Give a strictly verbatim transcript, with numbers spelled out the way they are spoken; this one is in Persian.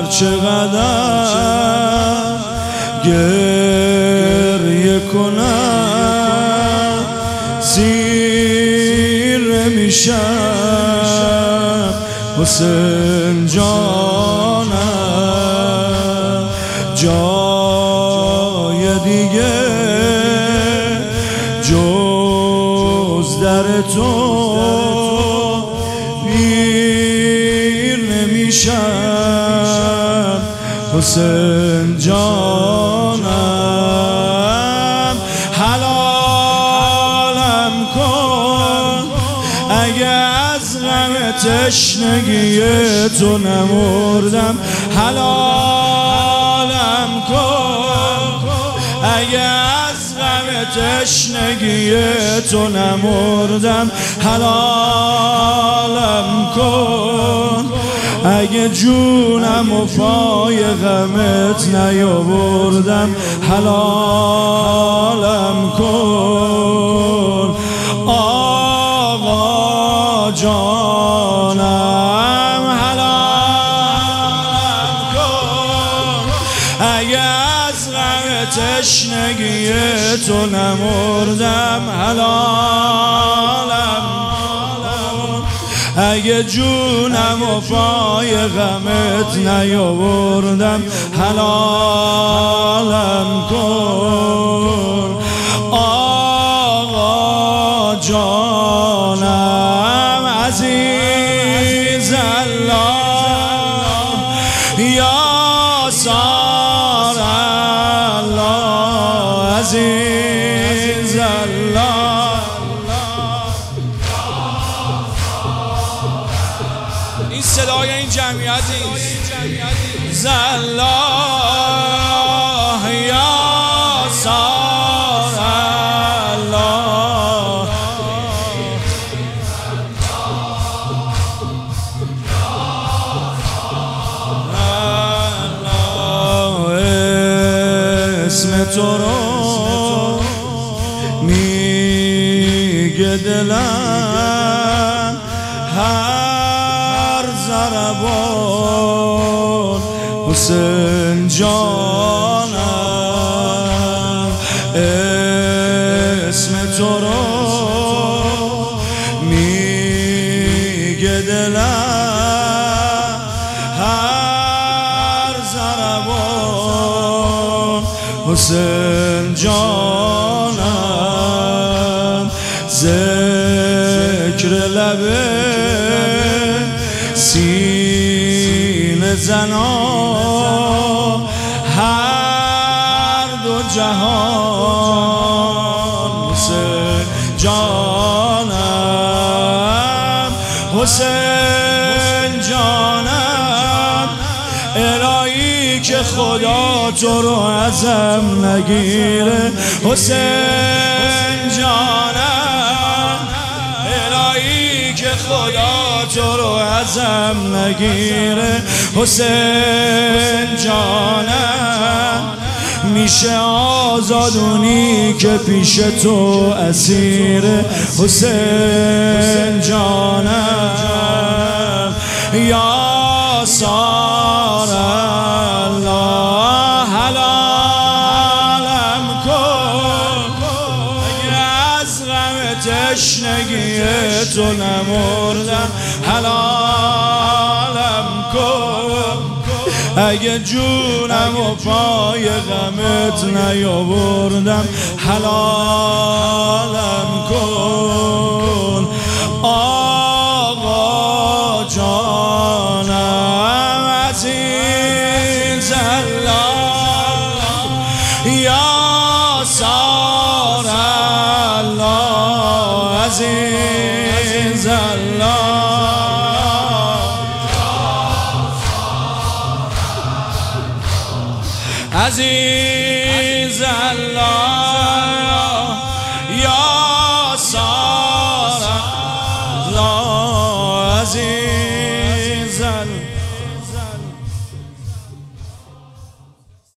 چقدر گریه کنم سیر میشم حسین جانم. جای دیگه جز در تو پیر نمیشم حسین جانم. حلالم کن اگه از غم تشنگی تو نمردم. حلالم کن اگه از غم تشنگی تو نمردم. حلالم کن اگه جونم و پای غمت نیاوردم. حلالم کن آقا جانم. حلالم کن اگه از غم تشنگی تو نمردم. حلالم اگه جونم و پای غمت نیاوردم. حلالم کن آقا جانم. عزیز الله یا سار الله. عزیز الله این صدای این جمعیت زلا یا سار الله. اسم تو رو میگه دلم هر ضربان حسین جانم. اسم تو رو میگه دلم هر ضربان حسین جانم. ذکر لبه سینه زنا هر دو جهان حسین جانم. حسین جانم الهی که خدا تو رو ازم نگیره. حسین جانم الهی که خدا تو رو ازم نگیره. حسین جانم میشه آزادونی که پیش تو اسیره. حسین جانم یا سار الله. حلالم کن اگه از غم تشنگی تو نمردم. حلالم کن اگه جونم و پای غمت نیاوردم. حلالم کن آقا جانم. عزیز الله یا سار الله. عزیز الله عزیز